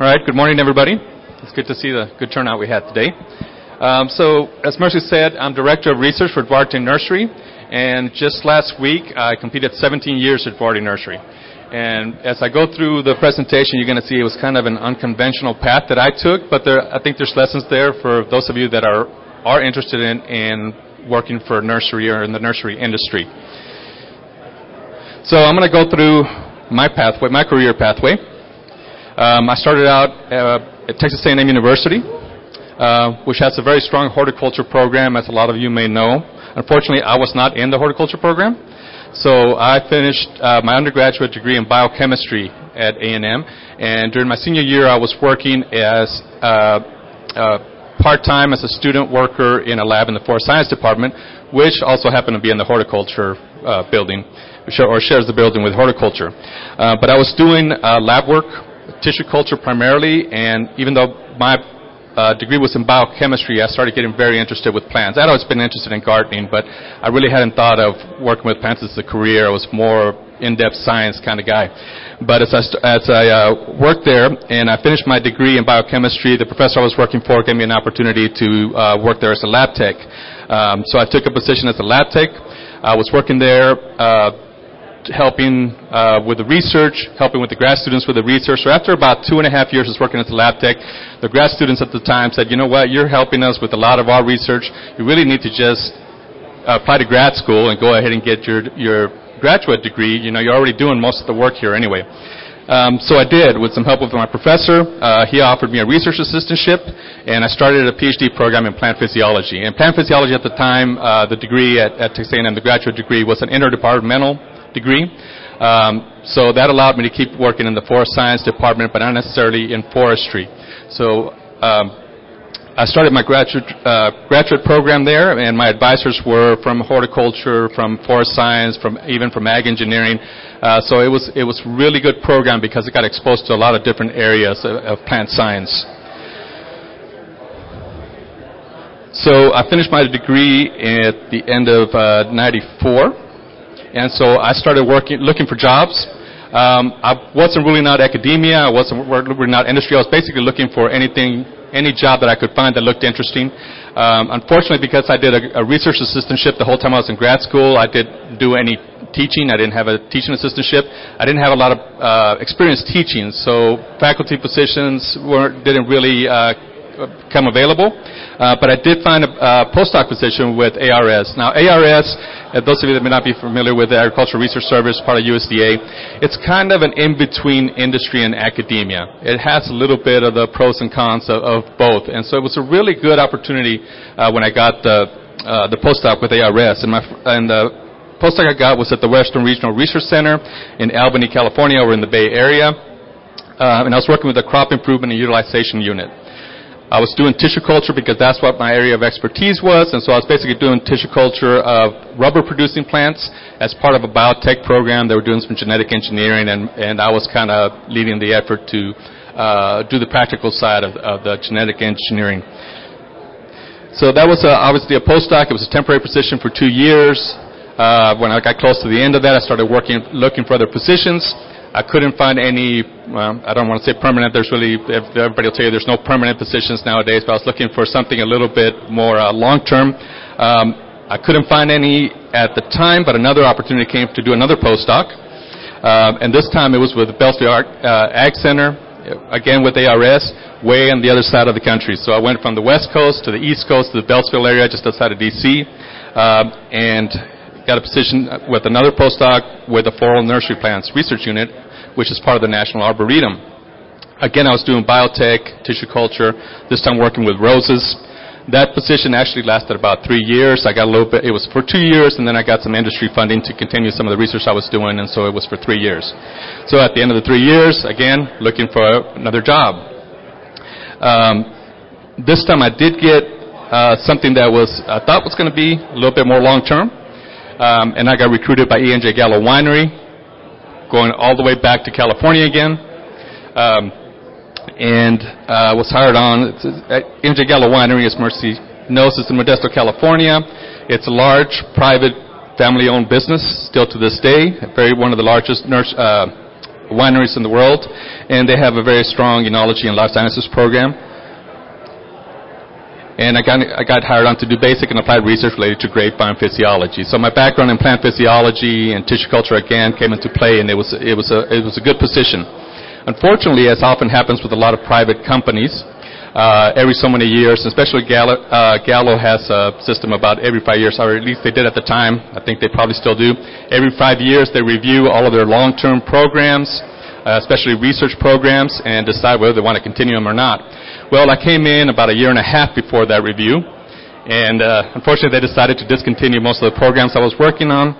All right, good morning, everybody. It's good to see the good turnout we had today. So, as Mercy said, I'm Director of Research for Duarte Nursery, and just last week I completed 17 years at Duarte Nursery. And as I go through the presentation, you're going to see it was kind of an unconventional path that I took, but I think there's lessons there for those of you that are interested in working for a nursery or in the nursery industry. So I'm going to go through my pathway, my career pathway. I started out at Texas A&M University, which has a very strong horticulture program, as a lot of you may know. Unfortunately, I was not in the horticulture program, so I finished my undergraduate degree in biochemistry at A&M, and during my senior year, I was working as part-time as a student worker in a lab in the forest science department, which also happened to be in the horticulture building, or shares the building with horticulture. But I was doing lab work, tissue culture primarily, and even though my degree was in biochemistry, I started getting very interested with plants. I'd always been interested in gardening, but I really hadn't thought of working with plants as a career. I was more in-depth science kind of guy. But as I worked there and I finished my degree in biochemistry, the professor I was working for gave me an opportunity to work there as a lab tech. So I took a position as a lab tech. I was working there helping with the research, helping with the grad students with the research. So after about 2.5 years of working as a lab tech, the grad students at the time said, you know what, you're helping us with a lot of our research. You really need to just apply to grad school and go ahead and get your graduate degree. You know, you're already doing most of the work here anyway. So I did, with some help with my professor. He offered me a research assistantship, and I started a PhD program in plant physiology. And plant physiology at the time, the degree at Texas A&M, the graduate degree, was an interdepartmental degree. So that allowed me to keep working in the forest science department, but not necessarily in forestry. So I started my graduate program there, and my advisors were from horticulture, from forest science, even from ag engineering. So it was a really good program because it got exposed to a lot of different areas of plant science. So I finished my degree at the end of '94. And so I started looking for jobs. I wasn't really not academia. I wasn't really not industry. I was basically looking for any job that I could find that looked interesting. Unfortunately, because I did a research assistantship the whole time I was in grad school, I didn't do any teaching. I didn't have a teaching assistantship. I didn't have a lot of experience teaching, so faculty positions didn't really come available. But I did find a postdoc position with ARS. Now, ARS, those of you that may not be familiar with the Agricultural Research Service, part of USDA, it's kind of an in-between industry and academia. It has a little bit of the pros and cons of both. And so it was a really good opportunity when I got the postdoc with ARS. And the postdoc I got was at the Western Regional Research Center in Albany, California, over in the Bay Area. And I was working with the Crop Improvement and Utilization Unit. I was doing tissue culture because that's what my area of expertise was, and so I was basically doing tissue culture of rubber-producing plants as part of a biotech program. They were doing some genetic engineering, and I was kind of leading the effort to do the practical side of the genetic engineering. So that was obviously a postdoc. It was a temporary position for 2 years. When I got close to the end of that, I started looking for other positions. I couldn't find any, I don't want to say permanent. Everybody will tell you there's no permanent positions nowadays, but I was looking for something a little bit more long-term. I couldn't find any at the time, but another opportunity came to do another postdoc. And this time it was with the Beltsville Ag Center, again with ARS, way on the other side of the country. So I went from the West Coast to the East Coast to the Beltsville area just outside of D.C., and got a position with another postdoc with the Floral Nursery Plants Research Unit, which is part of the National Arboretum. Again, I was doing biotech, tissue culture, this time working with roses. That position actually lasted about 3 years. I got a little bit, it was for 2 years, and then I got some industry funding to continue some of the research I was doing, and so it was for 3 years. So at the end of the 3 years, again, looking for another job. This time I did get something that I thought was going to be a little bit more long-term. And I got recruited by E&J Gallo Winery, going all the way back to California again, and was hired on. E&J Gallo Winery, as Mercy knows, is in Modesto, California. It's a large, private, family-owned business, still to this day. One of the largest wineries in the world, and they have a very strong enology and life sciences program. And I got hired on to do basic and applied research related to grapevine physiology. So my background in plant physiology and tissue culture again came into play, and it was a good position. Unfortunately, as often happens with a lot of private companies, every so many years, especially Gallo has a system about every 5 years, or at least they did at the time. I think they probably still do. Every 5 years, they review all of their long-term programs, especially research programs, and decide whether they want to continue them or not. Well, I came in about a year and a half before that review, and unfortunately, they decided to discontinue most of the programs I was working on.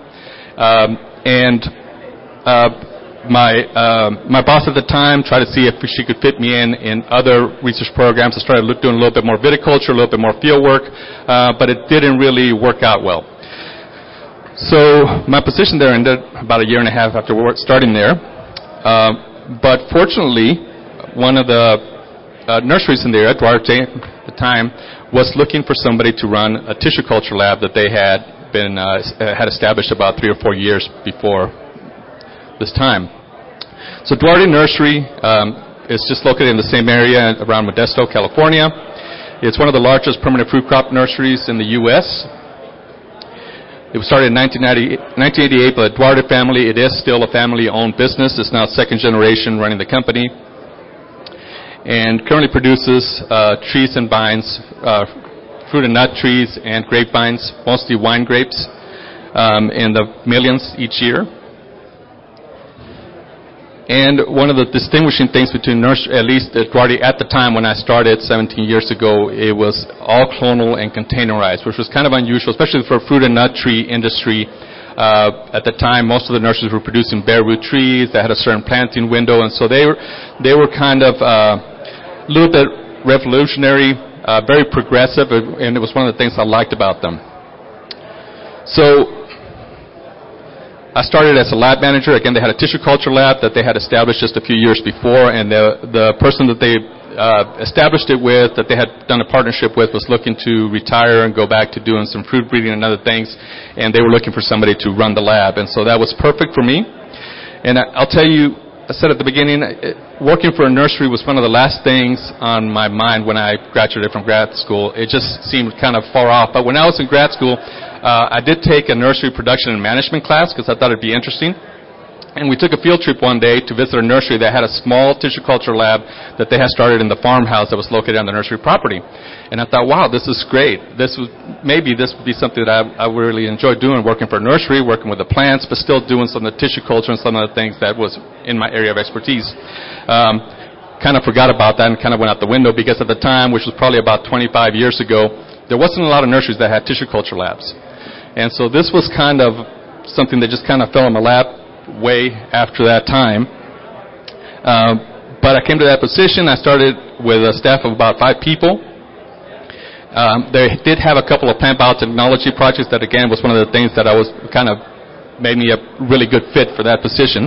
My boss at the time tried to see if she could fit me in other research programs. I started doing a little bit more viticulture, a little bit more field work, but it didn't really work out well. So my position there ended about a year and a half after starting there. But fortunately, one of the nurseries in there, Duarte at the time, was looking for somebody to run a tissue culture lab that they had established about 3 or 4 years before this time. So Duarte Nursery is just located in the same area around Modesto, California. It's one of the largest permanent fruit crop nurseries in the U.S. It was started in 1988 by the Duarte family. It is still a family-owned business. It's now second generation running the company, and currently produces trees and vines, fruit and nut trees and grapevines, mostly wine grapes, in the millions each year. And one of the distinguishing things between at least Duarte at the time when I started 17 years ago, it was all clonal and containerized, which was kind of unusual, especially for fruit and nut tree industry. At the time, most of the nurseries were producing bare root trees that had a certain planting window, and so they were kind of a little bit revolutionary, very progressive, and it was one of the things I liked about them. So I started as a lab manager. Again, they had a tissue culture lab that they had established just a few years before, and the person that they established it with, that they had done a partnership with, was looking to retire and go back to doing some fruit breeding and other things, and they were looking for somebody to run the lab, and so that was perfect for me. And I'll tell you, I said at the beginning, working for a nursery was one of the last things on my mind when I graduated from grad school. It just seemed kind of far off. But when I was in grad school, I did take a nursery production and management class because I thought it'd be interesting. And we took a field trip one day to visit a nursery that had a small tissue culture lab that they had started in the farmhouse that was located on the nursery property. And I thought, wow, this is great. This would be something that I would really enjoy doing, working for a nursery, working with the plants, but still doing some of the tissue culture and some of the things that was in my area of expertise. Kind of forgot about that and kind of went out the window because at the time, which was probably about 25 years ago, there wasn't a lot of nurseries that had tissue culture labs. And so this was kind of something that just kind of fell in my lap way after that time. But I came to that position. I started with a staff of about 5 people. They did have a couple of plant biotechnology projects that, again, was one of the things that I was kind of made me a really good fit for that position.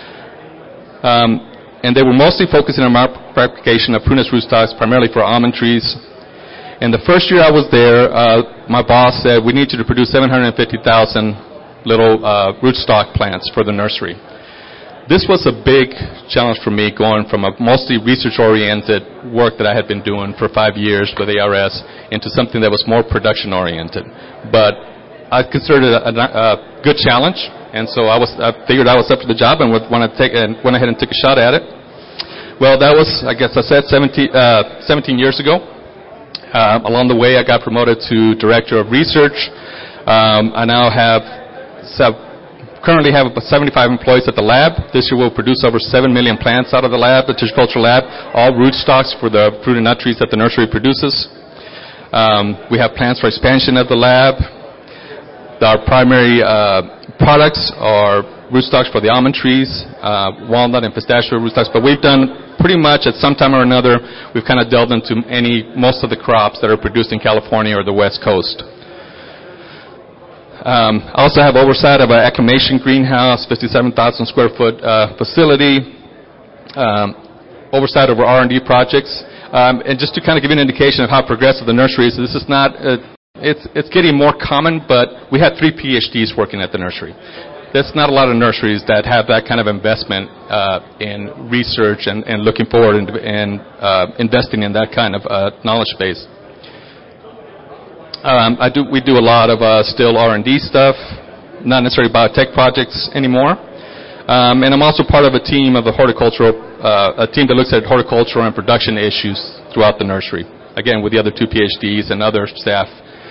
And they were mostly focusing on application of prunus rootstocks, primarily for almond trees. And the first year I was there, my boss said, we need you to produce 750,000 little rootstock plants for the nursery. This was a big challenge for me, going from a mostly research-oriented work that I had been doing for 5 years with ARS into something that was more production-oriented. But I considered it a good challenge, and so I figured I was up to the job and went ahead and took a shot at it. Well, that was, I guess I said, 17 years ago. Along the way, I got promoted to Director of Research. I now currently have about 75 employees at the lab. This year we'll produce over 7 million plants out of the lab, the tissue culture lab, all rootstocks for the fruit and nut trees that the nursery produces. We have plans for expansion at the lab. Our primary products are rootstocks for the almond trees, walnut and pistachio rootstocks, but we've done pretty much at some time or another, we've kind of delved into most of the crops that are produced in California or the West Coast. I also have oversight of an acclimation greenhouse, 57,000 square foot facility, oversight over R&D projects, and just to kind of give you an indication of how progressive the nursery is, this is not, it's getting more common, but we had 3 PhDs working at the nursery. there's not a lot of nurseries that have that kind of investment in research and looking forward and investing in that kind of knowledge base. We do a lot of still R&D stuff, not necessarily biotech projects anymore. And I'm also part of a team of a team that looks at horticultural and production issues throughout the nursery. Again, with the other 2 PhDs and other staff.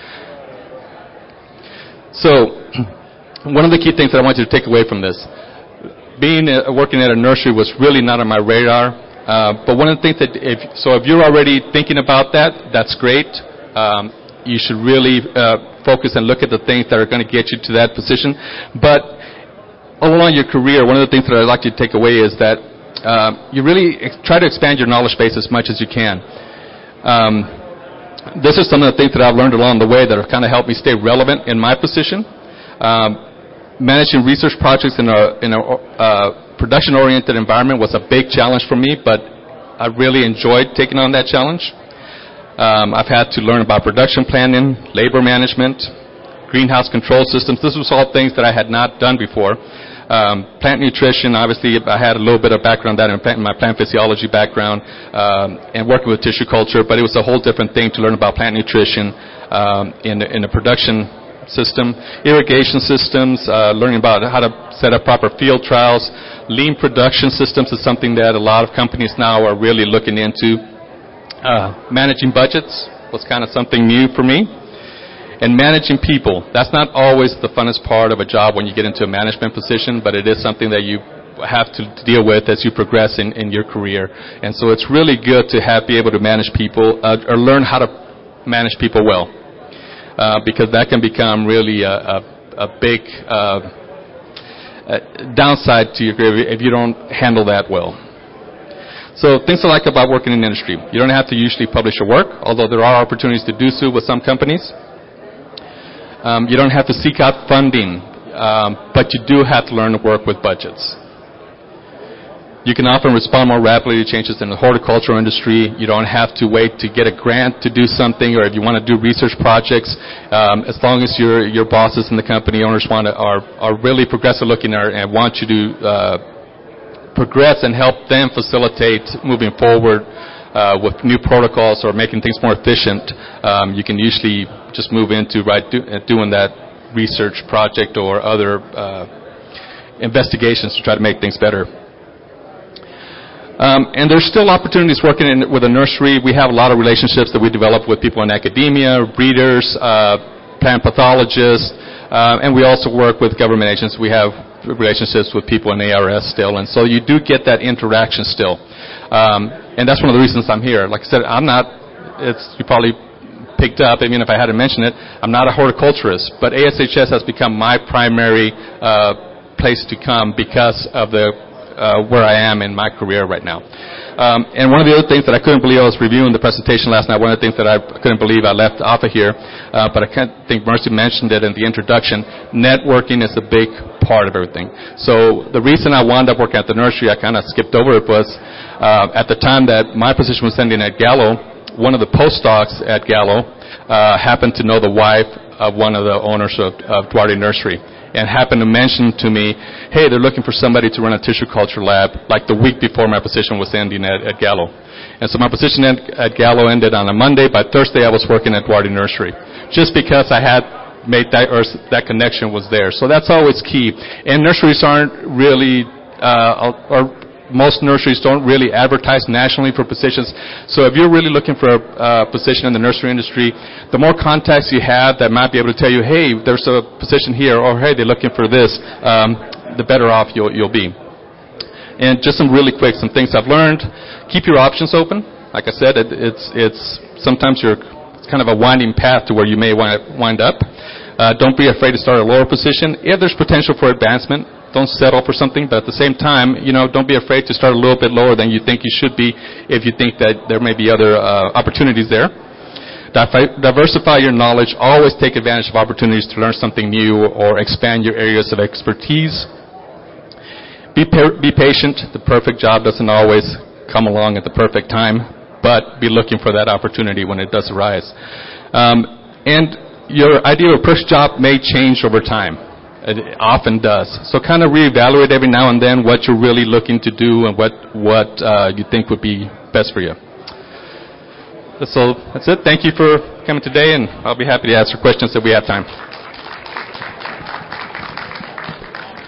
So, one of the key things that I want you to take away from this, working at a nursery was really not on my radar. But one of the things that, if you're already thinking about that, that's great. You should really focus and look at the things that are going to get you to that position. But all along your career, one of the things that I'd like you to take away is that you really try to expand your knowledge base as much as you can. This is some of the things that I've learned along the way that have kind of helped me stay relevant in my position. Managing research projects in a production-oriented environment was a big challenge for me, but I really enjoyed taking on that challenge. I've had to learn about production planning, labor management, greenhouse control systems. This was all things that I had not done before. Plant nutrition, obviously, I had a little bit of background in my plant physiology background and working with tissue culture, but it was a whole different thing to learn about plant nutrition in a production system. Irrigation systems, learning about how to set up proper field trials. Lean production systems is something that a lot of companies now are really looking into. Managing budgets was kind of something new for me. And managing people, that's not always the funnest part of a job when you get into a management position, but it is something that you have to deal with as you progress in your career. And so it's really good to be able to manage people or learn how to manage people well, because that can become really a big downside to your career if you don't handle that well. So things I like about working in industry. You don't have to usually publish your work, although there are opportunities to do so with some companies. You don't have to seek out funding, but you do have to learn to work with budgets. You can often respond more rapidly to changes in the horticultural industry. You don't have to wait to get a grant to do something, or if you want to do research projects, as long as your bosses in the company, owners are really progressive looking and want you to progress and help them facilitate moving forward with new protocols or making things more efficient, you can usually just move into doing that research project or other investigations to try to make things better. And there's still opportunities working with a nursery. We have a lot of relationships that we develop with people in academia, breeders, plant pathologists, and we also work with government agents. We have relationships with people in ARS still, and so you do get that interaction still. And that's one of the reasons I'm here. Like I said, you probably picked up, even if I hadn't mentioned it, I'm not a horticulturist, but ASHS has become my primary place to come because of where I am in my career right now. And one of the other things that I couldn't believe, I was reviewing the presentation last night, one of the things that I couldn't believe I left off of here, but I think Mercy mentioned it in the introduction, networking is a big part of everything. So the reason I wound up working at the nursery, I kind of skipped over it, was at the time that my position was ending at Gallo, one of the postdocs at Gallo happened to know the wife of one of the owners of Duarte Nursery, and happened to mention to me, hey, they're looking for somebody to run a tissue culture lab, like the week before my position was ending at Gallo. And so my position at Gallo ended on a Monday. By Thursday, I was working at Duarte Nursery, just because I had made that connection was there. So that's always key. And nurseries aren't really, or most nurseries don't really advertise nationally for positions. So if you're really looking for a position in the nursery industry, the more contacts you have that might be able to tell you, hey, there's a position here, or hey, they're looking for this, the better off you'll be. And just some things I've learned. Keep your options open. Like I said, it's sometimes it's kind of a winding path to where you may wind up. Don't be afraid to start a lower position. If there's potential for advancement, don't settle for something, but at the same time, don't be afraid to start a little bit lower than you think you should be if you think that there may be other opportunities there. Diversify your knowledge. Always take advantage of opportunities to learn something new or expand your areas of expertise. Be patient. The perfect job doesn't always come along at the perfect time, but be looking for that opportunity when it does arise. And your idea of a perfect job may change over time. It often does. So kind of reevaluate every now and then what you're really looking to do and what you think would be best for you. So that's it. Thank you for coming today, and I'll be happy to answer questions if we have time.